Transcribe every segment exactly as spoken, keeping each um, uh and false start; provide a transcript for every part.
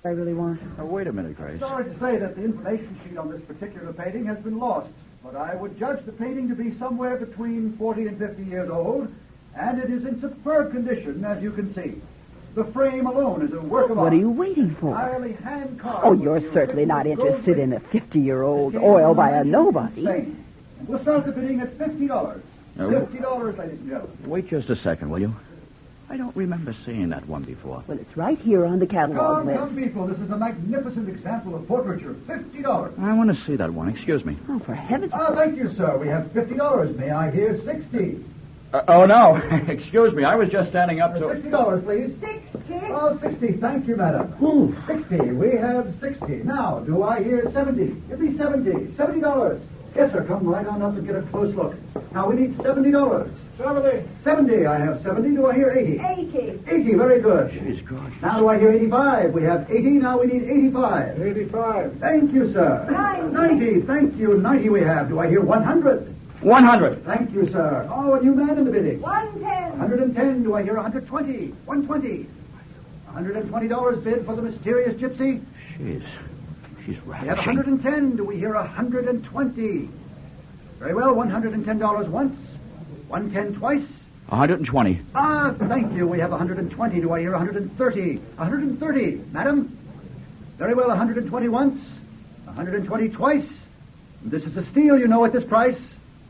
I really want. Oh, wait a minute, Grace. Sorry to say that the information sheet on this particular painting has been lost, but I would judge the painting to be somewhere between forty and fifty years old, and it is in superb condition, as you can see. The frame alone is a work of art. What are you waiting for? Entirely hand-carved. Oh, you're certainly not interested in a fifty-year-old oil by a nobody. And we'll start the bidding at fifty dollars. No. Fifty dollars, ladies and gentlemen. Wait just a second, will you? I don't remember seeing that one before. Well, it's right here on the catalog Come, list. come, people. This is a magnificent example of portraiture. Fifty dollars. I want to see that one. Excuse me. Oh, for heaven's sake. Ah, thank you, sir. We have fifty dollars. May I hear sixty? Uh, oh, no. Excuse me. I was just standing up to... Sixty dollars, please. Sixty. Oh, sixty. Thank you, madam. Ooh. Sixty. We have sixty. Now, do I hear seventy? Give me seventy. Seventy dollars. Yes, sir. Come right on up and get a close look. Now, we need seventy dollars. Seventy. Seventy. I have seventy. Do I hear eighty? Eighty. Eighty. Very good. Jeez, gosh. Now, do I hear eighty-five? We have eighty. Now we need eighty-five. Eighty-five. Thank you, sir. Ninety. Ninety. Thank you. Ninety we have. Do I hear one hundred? One hundred. Thank you, sir. Oh, a new man in the bidding. One ten. one hundred ten. Do I hear one hundred twenty? one twenty. one hundred twenty dollars bid for the mysterious gypsy. Jeez. She's We have ravishing. one hundred ten. Do we hear one hundred twenty? Very well. one hundred ten dollars once. one hundred ten twice. one hundred twenty. Ah, thank you. We have one hundred twenty. Do I hear one hundred thirty? one hundred thirty. Madam? Very well. one hundred twenty once. one hundred twenty twice. This is a steal, you know, at this price.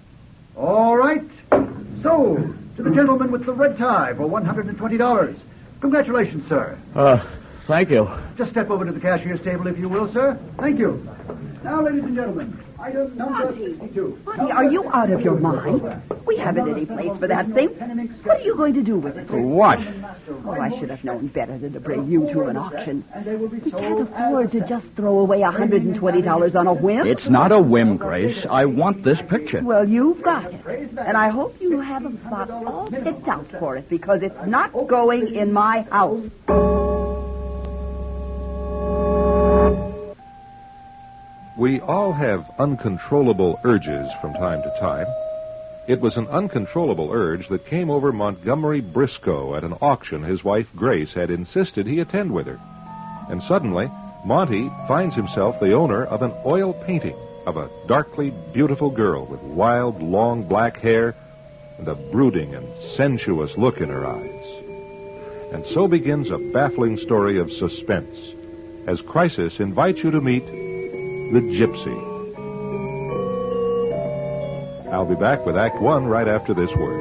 All right. So, to the gentleman with the red tie for one hundred twenty dollars. Congratulations, sir. Uh, thank you. Just step over to the cashier's table, if you will, sir. Thank you. Now, ladies and gentlemen, item number Monty. sixty-two. Monty, are you out of your mind? We haven't any place for that thing. What are you going to do with it? What? Oh, I should have known better than to bring you to an auction. We can't afford to just throw away one hundred twenty dollars on a whim. It's not a whim, Grace. I want this picture. Well, you've got it. And I hope you have a spot all picked out for it, because it's not going in my house. We all have uncontrollable urges from time to time. It was an uncontrollable urge that came over Montgomery Briscoe at an auction his wife Grace had insisted he attend with her. And suddenly, Monty finds himself the owner of an oil painting of a darkly beautiful girl with wild, long black hair and a brooding and sensuous look in her eyes. And so begins a baffling story of suspense as Crisis invites you to meet the Gypsy. I'll be back with Act One right after this word.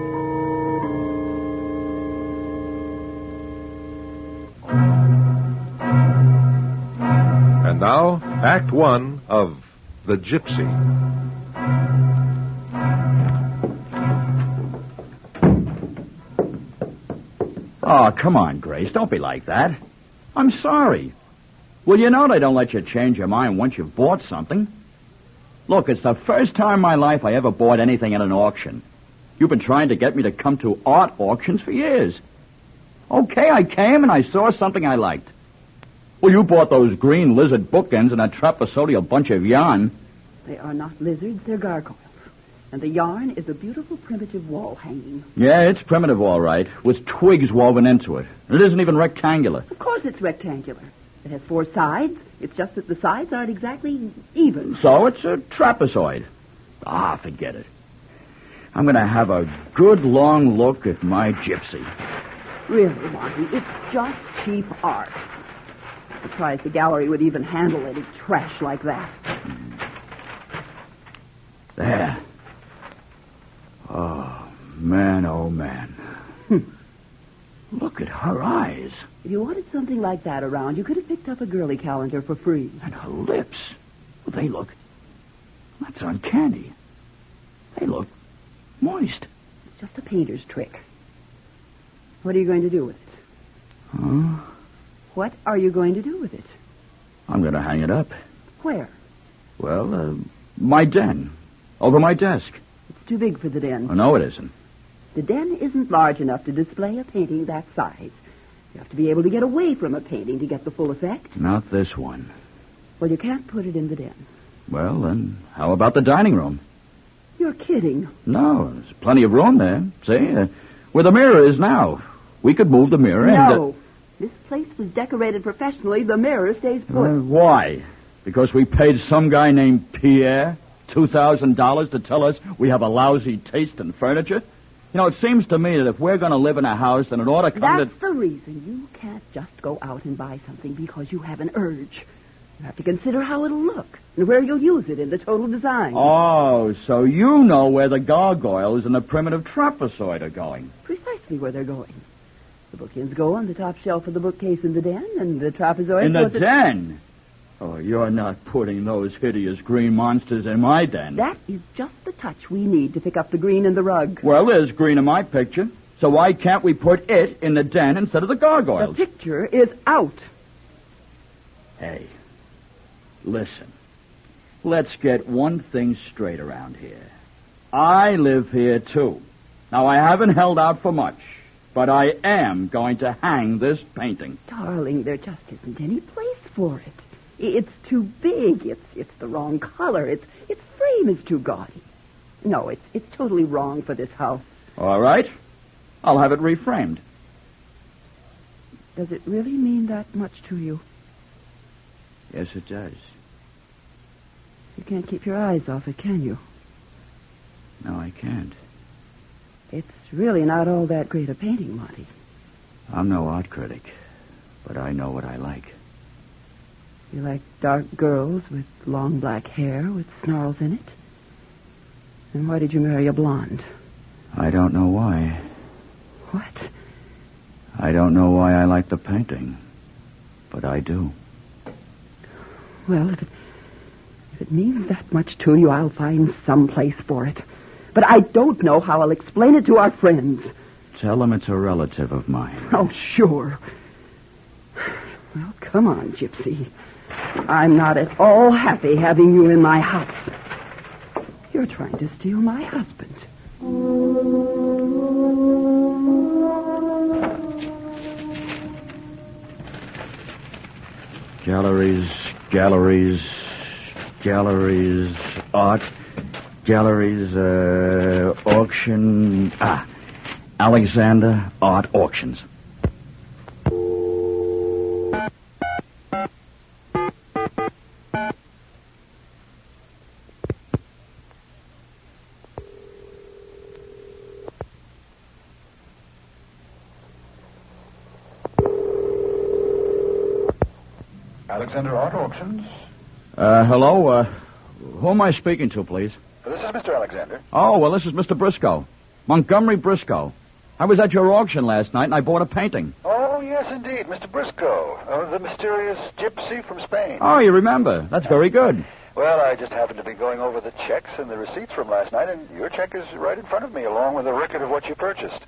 And now, Act One of The Gypsy. Oh, come on, Grace. Don't be like that. I'm sorry. Well, you know they don't let you change your mind once you've bought something. Look, it's the first time in my life I ever bought anything at an auction. You've been trying to get me to come to art auctions for years. Okay, I came and I saw something I liked. Well, you bought those green lizard bookends and a trapezoidal bunch of yarn. They are not lizards, they're gargoyles. And the yarn is a beautiful primitive wall hanging. Yeah, it's primitive, all right, with twigs woven into it. It isn't even rectangular. Of course it's rectangular. It has four sides. It's just that the sides aren't exactly even. So it's a trapezoid. Ah, forget it. I'm going to have a good long look at my gypsy. Really, Monty, it's just cheap art. I'm surprised the gallery would even handle any trash like that. There. Oh, man, oh, man. Look at her eyes. If you wanted something like that around, you could have picked up a girly calendar for free. And her lips. Well, they look... That's uncanny. They look moist. It's just a painter's trick. What are you going to do with it? Huh? What are you going to do with it? I'm going to hang it up. Where? Well, uh, my den. Over my desk. It's too big for the den. Oh, no, it isn't. The den isn't large enough to display a painting that size. You have to be able to get away from a painting to get the full effect. Not this one. Well, you can't put it in the den. Well, then, how about the dining room? You're kidding. No, there's plenty of room there. See, uh, where the mirror is now. We could move the mirror and... No. Uh, This place was decorated professionally. The mirror stays put. Uh, why? Because we paid some guy named Pierre two thousand dollars to tell us we have a lousy taste in furniture? You know, it seems to me that if we're going to live in a house, then it ought to come That's to... the reason you can't just go out and buy something because you have an urge. You have to consider how it'll look and where you'll use it in the total design. Oh, so you know where the gargoyles and the primitive trapezoid are going. Precisely where they're going. The bookends go on the top shelf of the bookcase in the den, and the trapezoid... In the goes at- den? Oh, you're not putting those hideous green monsters in my den. That is just the touch we need to pick up the green in the rug. Well, there's green in my picture. So why can't we put it in the den instead of the The gargoyles? picture is out. Hey, listen. Let's get one thing straight around here. I live here, too. Now, I haven't held out for much, but I am going to hang this painting. Darling, there just isn't any place for it. It's too big. It's it's the wrong color. Its its frame is too gaudy. No, it's it's totally wrong for this house. All right. I'll have it reframed. Does it really mean that much to you? Yes, it does. You can't keep your eyes off it, can you? No, I can't. It's really not all that great a painting, Monty. I'm no art critic, but I know what I like. You like dark girls with long black hair with snarls in it? And why did you marry a blonde? I don't know why. What? I don't know why I like the painting, but I do. Well, if it, if it means that much to you, I'll find some place for it. But I don't know how I'll explain it to our friends. Tell them it's a relative of mine. Oh, sure. Well, come on, Gypsy. I'm not at all happy having you in my house. You're trying to steal my husband. Galleries, galleries, galleries, art, galleries, uh, auction. Ah, Alexander Art Auctions. Alexander Art Auctions. Uh, hello, uh, who am I speaking to, please? This is Mister Alexander. Oh, well, this is Mister Briscoe. Montgomery Briscoe. I was at your auction last night, and I bought a painting. Oh, yes, indeed, Mister Briscoe, uh, the mysterious gypsy from Spain. Oh, you remember. That's very good. Well, I just happened to be going over the checks and the receipts from last night, and your check is right in front of me, along with a record of what you purchased.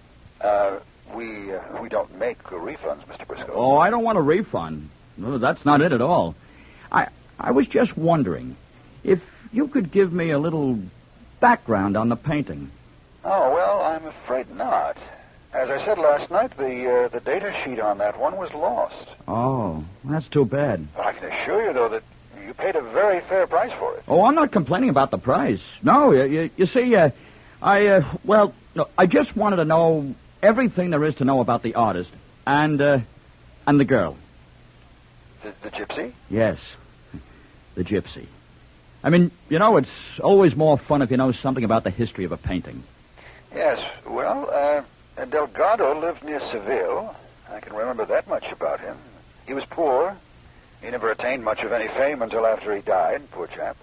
Uh, we uh, we don't make refunds, Mister Briscoe. Oh, I don't want a refund. No, that's not it at all. I I was just wondering if you could give me a little background on the painting. Oh, well, I'm afraid not. As I said last night, the uh, the data sheet on that one was lost. Oh, that's too bad. But I can assure you, though, that you paid a very fair price for it. Oh, I'm not complaining about the price. No, you, you, you see, uh, I, uh, well, no, I just wanted to know everything there is to know about the artist and, uh, and the girl. The, the gypsy? Yes, the gypsy. I mean, you know, it's always more fun if you know something about the history of a painting. Yes, well, uh, Delgado lived near Seville. I can remember that much about him. He was poor. He never attained much of any fame until after he died, poor chap.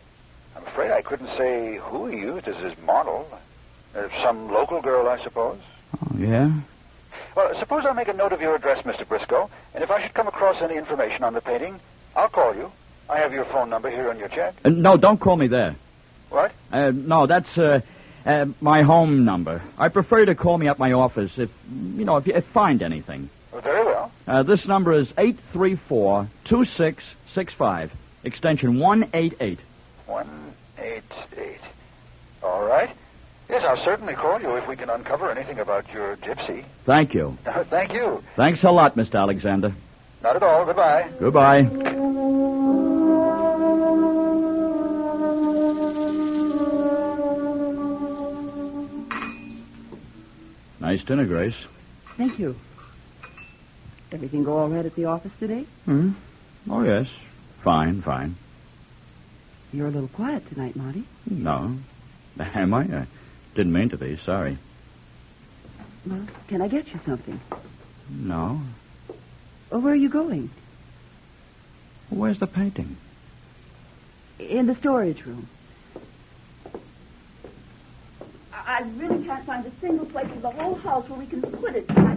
I'm afraid I couldn't say who he used as his model. Uh, some local girl, I suppose. Oh, yeah? Well, suppose I make a note of your address, Mister Briscoe, and if I should come across any information on the painting, I'll call you. I have your phone number here on your check. Uh, no, don't call me there. What? Uh, no, that's uh, uh, my home number. I prefer you to call me at my office if, you know, if you if find anything. Well, very well. Uh, this number is eight three four, two six six five, extension one eight eight. one eight eight. All right. Yes, I'll certainly call you if we can uncover anything about your gypsy. Thank you. Thank you. Thanks a lot, Mister Alexander. Not at all. Goodbye. Goodbye. Nice dinner, Grace. Thank you. Everything go all right at the office today? Hmm? Oh, yes. Fine, fine. You're a little quiet tonight, Monty. No. Am I? I didn't mean to be. Sorry. Well, can I get you something? No. Well, where are you going? Where's the painting? In the storage room. I I really can't find a single place in the whole house where we can put it. I...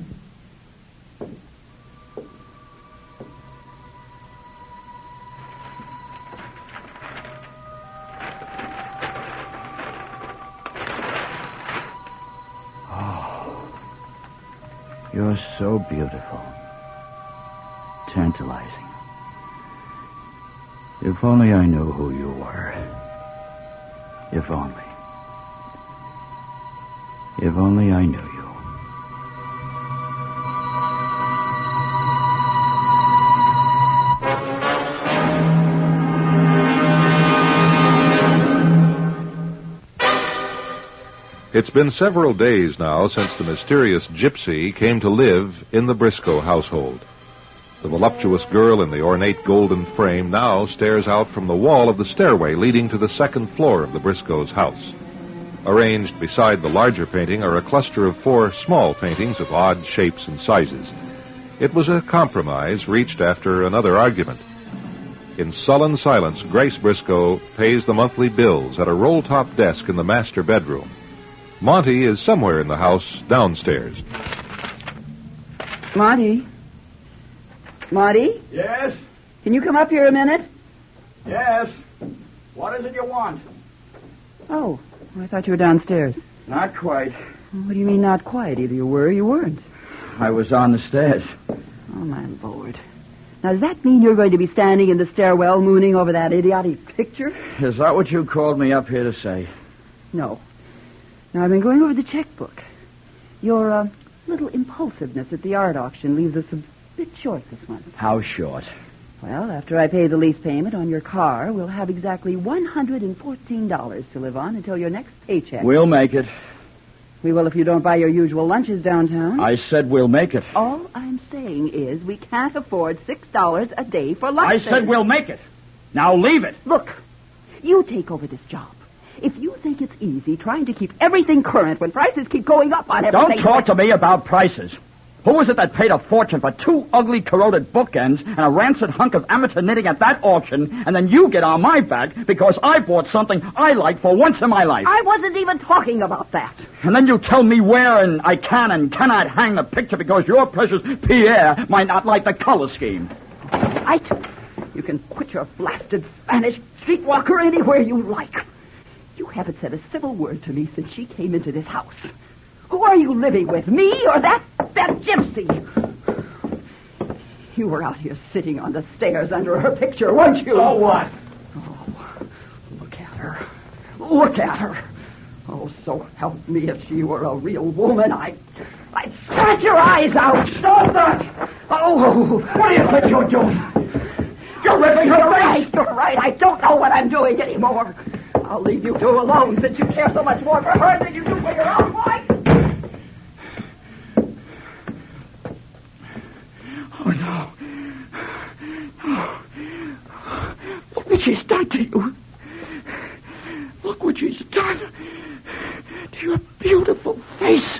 You're so beautiful. Tantalizing. If only I knew who you were. If only. If only I knew you. It's been several days now since the mysterious gypsy came to live in the Briscoe household. The voluptuous girl in the ornate golden frame now stares out from the wall of the stairway leading to the second floor of the Briscoes' house. Arranged beside the larger painting are a cluster of four small paintings of odd shapes and sizes. It was a compromise reached after another argument. In sullen silence, Grace Briscoe pays the monthly bills at a roll-top desk in the master bedroom. Monty is somewhere in the house downstairs. Monty? Monty? Yes? Can you come up here a minute? Yes. What is it you want? Oh, I thought you were downstairs. Not quite. What do you mean, not quite? Either you were or you weren't. I was on the stairs. Oh, my Lord. Now, does that mean you're going to be standing in the stairwell mooning over that idiotic picture? Is that what you called me up here to say? No. Now, I've been going over the checkbook. Your uh, little impulsiveness at the art auction leaves us a bit short this month. How short? Well, after I pay the lease payment on your car, we'll have exactly one hundred fourteen dollars to live on until your next paycheck. We'll make it. We will if you don't buy your usual lunches downtown. I said we'll make it. All I'm saying is we can't afford six dollars a day for lunch. I said we'll make it. Now leave it. Look, you take over this job. If you think it's easy trying to keep everything current when prices keep going up on everything... Don't talk to me about prices. Who was it that paid a fortune for two ugly, corroded bookends and a rancid hunk of amateur knitting at that auction, and then you get on my back because I bought something I like for once in my life? I wasn't even talking about that. And then you tell me where and I can and cannot hang the picture because your precious Pierre might not like the color scheme. Right. You can put your blasted Spanish streetwalker anywhere you like. You haven't said a civil word to me since she came into this house. Who are you living with, me or that, that gypsy? You were out here sitting on the stairs under her picture, weren't you? So what? Oh, look at her. Look at her. Oh, so help me if she were a real woman, I'd, I'd scratch your eyes out. Stop that! Oh, What do you think you're doing? You're ripping her you're face! right, you're right. I don't know what I'm doing anymore. I'll leave you two alone since you care so much more for her than you do for your own wife. Oh, no. No. Look what she's done to you. Look what she's done to your beautiful face.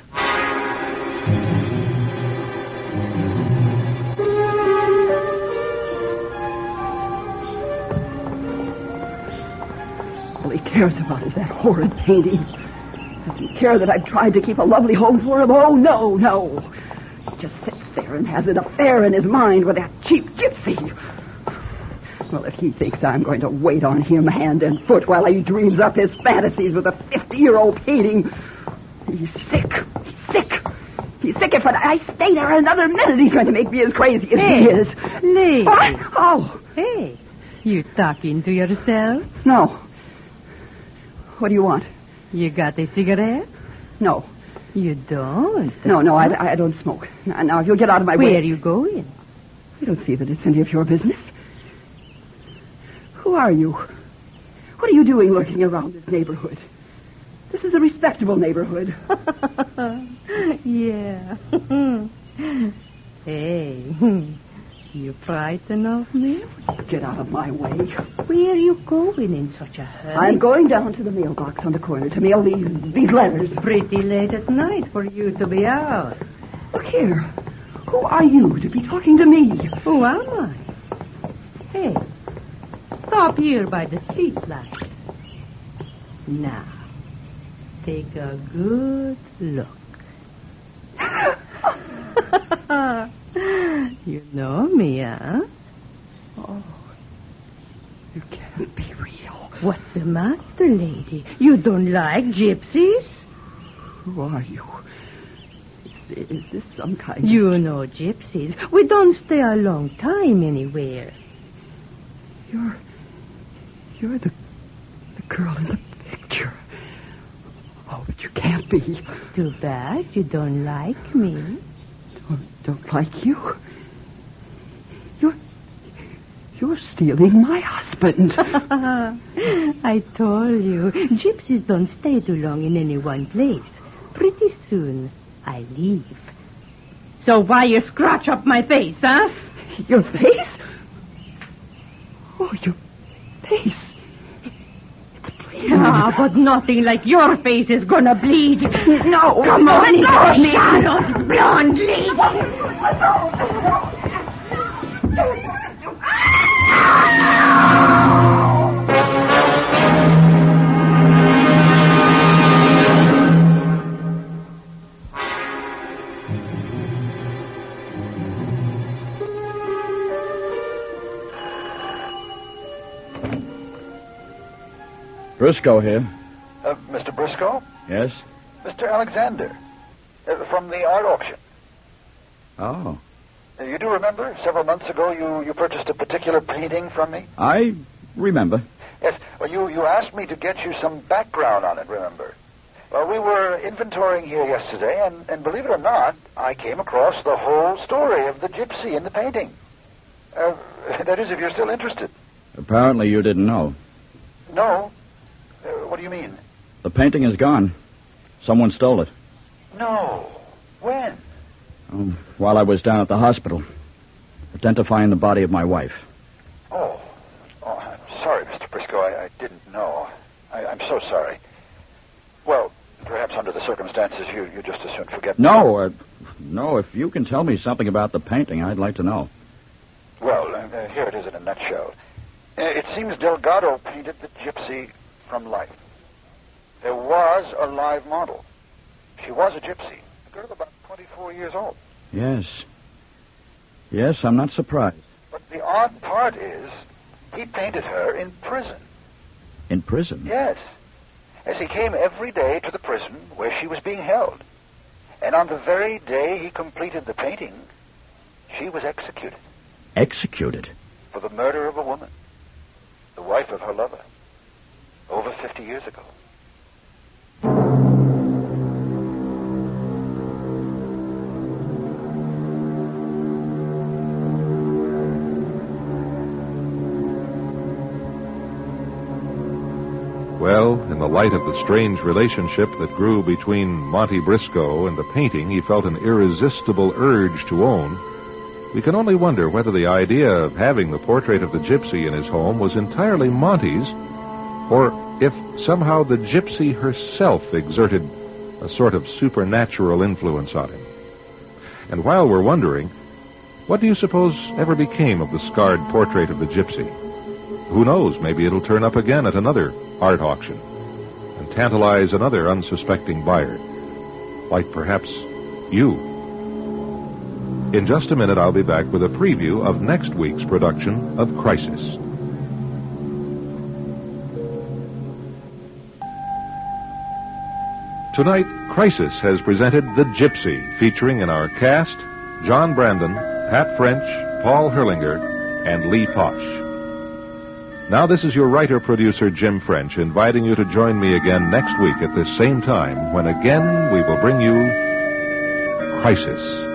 All he cares about is that horrid painting. Doesn't care that I've tried to keep a lovely home for him. Oh, no, no. He just sits there and has an affair in his mind with that cheap gypsy. Well, if he thinks I'm going to wait on him hand and foot while he dreams up his fantasies with a fifty-year-old painting, he's sick. He's sick. He's sick. If I stay there another minute, he's going to make me as crazy as Hey, he is. Lee. What? Oh, Hey, you talking to yourself? no. What do you want? You got a cigarette? No. You don't? No, no, I, I don't smoke. Now, now, if you'll get out of my Where way... are you going? I don't see that it's any of your business. Who are you? What are you doing lurking around this neighborhood? This is a respectable neighborhood. Yeah. Hey, you frightened of me? Get out of my way. Where are you going in such a hurry? I'm going down to the mailbox on the corner to mail these, these letters. Pretty late at night for you to be out. Look here. Who are you to be talking to me? Who am I? Hey, stop here by the street light. Now, take a good look. You know me, huh? Oh, you can't be real. What's the matter, lady? You don't like gypsies? Who are you? Is, is this some kind of... You know gypsies. We don't stay a long time anywhere. You're... You're the... the girl in the picture. Oh, but you can't be. Too bad you don't like me. Don't, don't like you? You're... You're stealing my husband. I told you, gypsies don't stay too long in any one place. Pretty soon, I leave. So why you scratch up my face, huh? Your face? Oh, your face. It's bleeding. Ah, but nothing like your face is gonna bleed. No. Come on, no, go, me. shadows, blonde lady. Briscoe here. Uh, Mister Briscoe? Yes? Mister Alexander. Uh, from the art auction. Oh. Uh, you do remember, several months ago, you, you purchased a particular painting from me? I remember. Yes. Well, you, you asked me to get you some background on it, remember? Well, we were inventorying here yesterday, and, and believe it or not, I came across the whole story of the gypsy in the painting. Uh, that is, if you're still interested. Apparently you didn't know. No. Uh, what do you mean? The painting is gone. Someone stole it. No. When? Um, while I was down at the hospital, identifying the body of my wife. Oh. Oh, I'm sorry, Mister Briscoe. I, I didn't know. I, I'm so sorry. Well, perhaps under the circumstances, you, you just as soon forget. No, uh, no, if you can tell me something about the painting, I'd like to know. Well, uh, uh, here it is in a nutshell. Uh, it seems Delgado painted the gypsy from life. There was a live model. She was a gypsy, a girl about twenty-four years old. Yes. Yes, I'm not surprised. But the odd part is, he painted her in prison. In prison? Yes. As he came every day to the prison where she was being held. And on the very day he completed the painting, she was executed. Executed? For the murder of a woman. The wife of her lover. Over fifty years ago. Well, in the light of the strange relationship that grew between Monty Briscoe and the painting he felt an irresistible urge to own, we can only wonder whether the idea of having the portrait of the gypsy in his home was entirely Monty's, or if somehow the gypsy herself exerted a sort of supernatural influence on him. And while we're wondering, what do you suppose ever became of the scarred portrait of the gypsy? Who knows, maybe it'll turn up again at another art auction and tantalize another unsuspecting buyer, like perhaps you. In just a minute, I'll be back with a preview of next week's production of Crisis. Tonight, Crisis has presented The Gypsy, featuring in our cast John Brandon, Pat French, Paul Herlinger, and Lee Posh. Now, this is your writer-producer, Jim French, inviting you to join me again next week at this same time, when again we will bring you Crisis.